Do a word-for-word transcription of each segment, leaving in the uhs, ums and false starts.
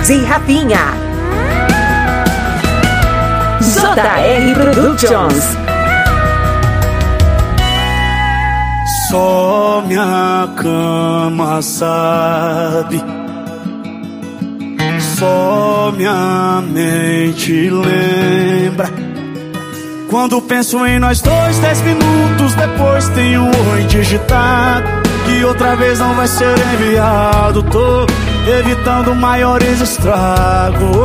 D J Rafinha. J R Productions. Só minha cama sabe, só minha mente lembra. Quando penso em nós dois, dez minutos depois tem um oi digitado, que outra vez não vai ser enviado. Tô evitando maiores estragos.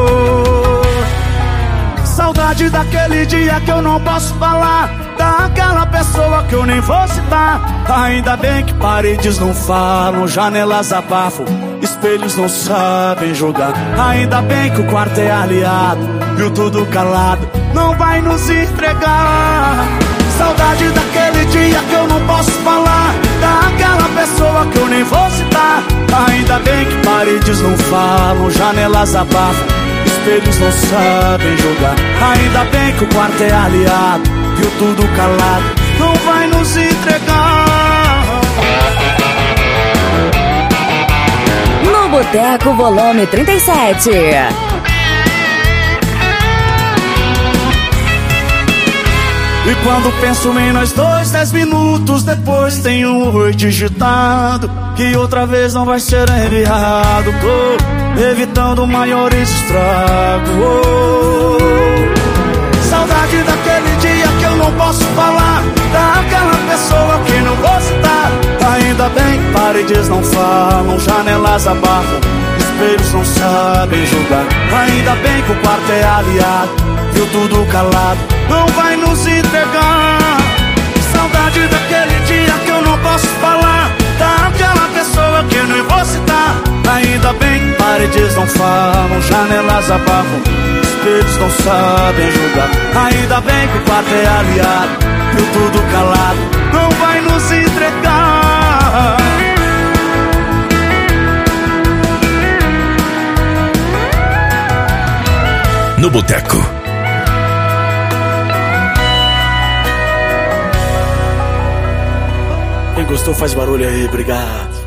Saudade daquele dia que eu não posso falar, daquela pessoa que eu nem vou citar. Ainda bem que paredes não falam, janelas abafam, espelhos não sabem julgar. Ainda bem que o quarto é aliado e o tudo calado não vai nos entregar. Saudade daquele dia que eu não posso falar, daquela pessoa que eu nem vou citar. Ainda bem que paredes não falam, janelas abafam, espelhos não sabem julgar. Ainda bem que o quarto é aliado e o tudo calado não vai nos entregar. No Boteco Volume trinta e sete. E quando penso em nós dois, dez minutos depois tem um oi digitado, que outra vez não vai ser enviado. Tô evitando maiores estragos. Saudade daquele dia que eu não posso falar, daquela pessoa que não vou citar. Ainda bem que paredes não falam, janelas abafam, espelhos não sabem julgar. Ainda bem que o quarto é aliado e o tudo calado não vai nos entregar. Saudade daquele dia que eu não posso falar, daquela pessoa que eu nem vou citar. Ainda bem que paredes não falam, janelas abafam, espelhos não sabem julgar. Ainda bem que o quarto é aliado e o tudo calado não vai nos entregar. No Boteco. Quem gostou faz barulho aí, obrigado.